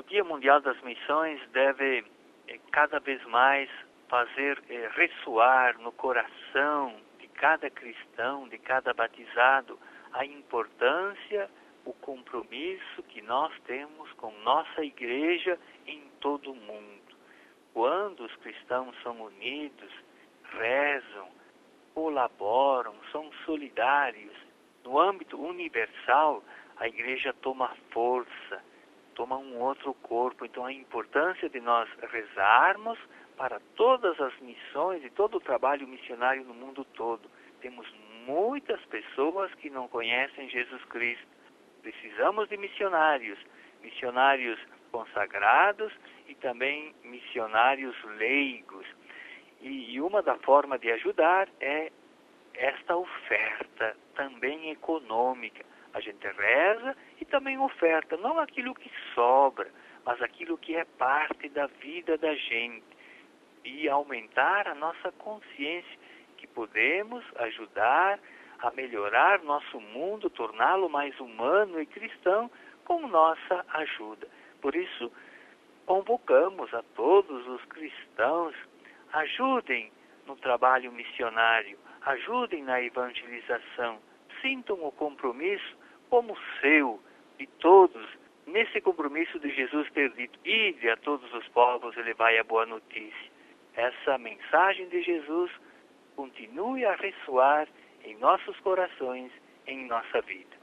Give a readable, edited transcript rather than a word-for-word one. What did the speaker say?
Dia Mundial das Missões deve cada vez mais fazer ressoar no coração de cada cristão, de cada batizado, a importância, o compromisso que nós temos com nossa igreja em todo o mundo. Quando os cristãos são unidos, rezam, colaboram, são solidários, no âmbito universal, a igreja toma força, toma um outro corpo. Então a importância de nós rezarmos para todas as missões e todo o trabalho missionário no mundo todo. Temos muitas pessoas que não conhecem Jesus Cristo. Precisamos de missionários consagrados e também missionários leigos. E uma da formas de ajudar é esta oferta também econômica. A gente reza e também oferta, não aquilo que sobra, mas aquilo que é parte da vida da gente. E aumentar a nossa consciência que podemos ajudar a melhorar nosso mundo, torná-lo mais humano e cristão com nossa ajuda. Por isso, convocamos a todos os cristãos, ajudem no trabalho missionário, ajudem na evangelização, sintam o compromisso como seu, de todos, nesse compromisso de Jesus ter dito, ide a todos os povos e levai a boa notícia. Essa mensagem de Jesus continue a ressoar em nossos corações, em nossa vida.